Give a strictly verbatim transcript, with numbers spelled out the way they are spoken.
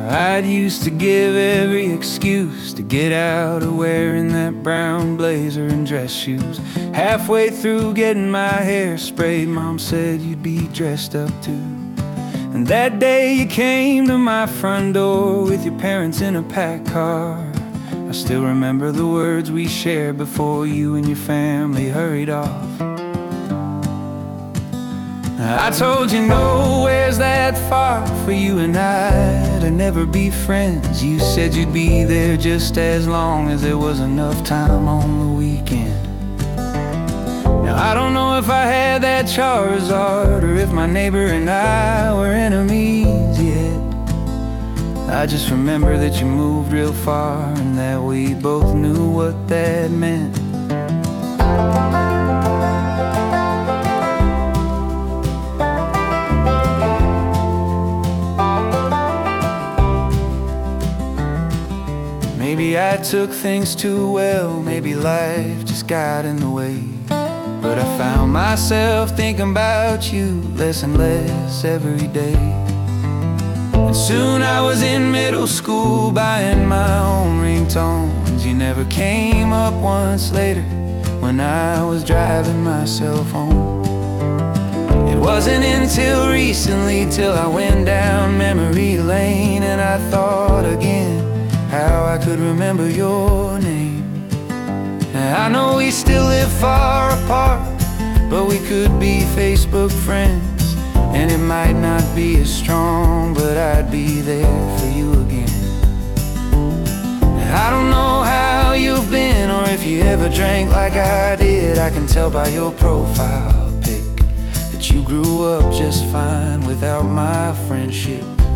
I'd used to give every excuse to get out of wearing that brown blazer and dress shoes. Halfway through getting my hair sprayed, Mom said you'd be dressed up too. And that day you came to my front door with your parents in a packed car. I still remember the words we shared before you and your family hurried off. I told you nowhere's that far for you and I to never be friends. You said you'd be there just as long as there was enough time on the weekend. Now I don't know if I had that Charizard or if my neighbor and I were enemies yet. I just remember that you moved real far and that we both knew what that meant. Maybe I took things too well, maybe life just got in the way. But I found myself thinking about you less and less every day. And soon I was in middle school buying my own ringtones. You never came up once later when I was driving myself home. It wasn't until recently till I went down memory lane and I thought again how I could remember your name. Now I know we still live far apart, but we could be Facebook friends. And it might not be as strong, but I'd be there for you again. Now I don't know how you've been or if you ever drank like I did. I can tell by your profile pic that you grew up just fine without my friendship.